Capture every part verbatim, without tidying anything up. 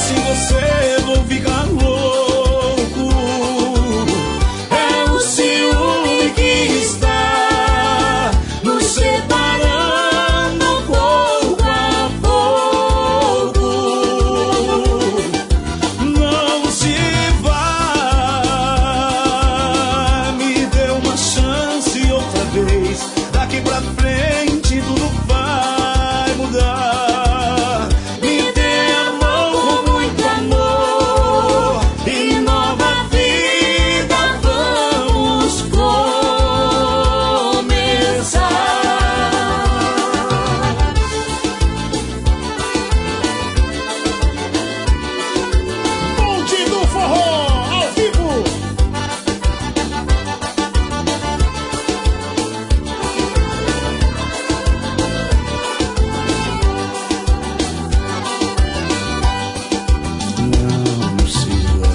sem você vou ficar louco. É o ciúme que está nos separando pouco a pouco. Não se vá, me dê uma chance outra vez. Daqui pra frente tudo vai mudar. Me dê amor, muito amor e nova vida vamos começar. Bonde do Forró, ao vivo. Não se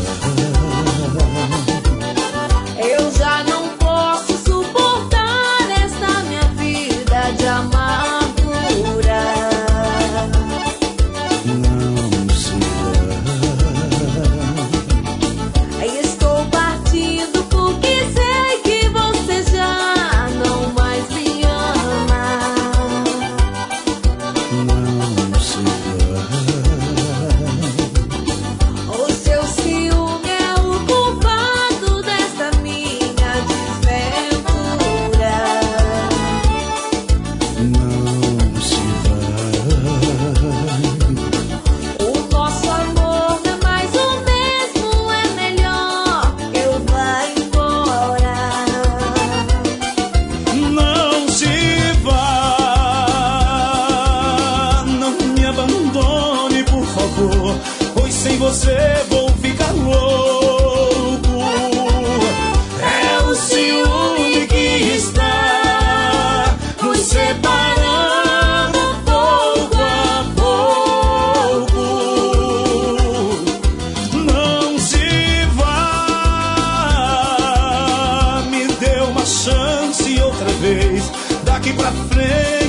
Eu já não posso suportar essa minha vida de amargura. não se Estou partindo porque sei que você já não mais me ama. não se O seu ciúme é o culpado dessa minha desventura. não se O nosso amor não é mais o mesmo, é melhor eu vá embora. Não se vá, não me abandone, por favor, pois sem você vou ficar louco. É o ciúme que está nos separando pouco a pouco. Não se vá, me dê uma chance outra vez. Daqui pra frente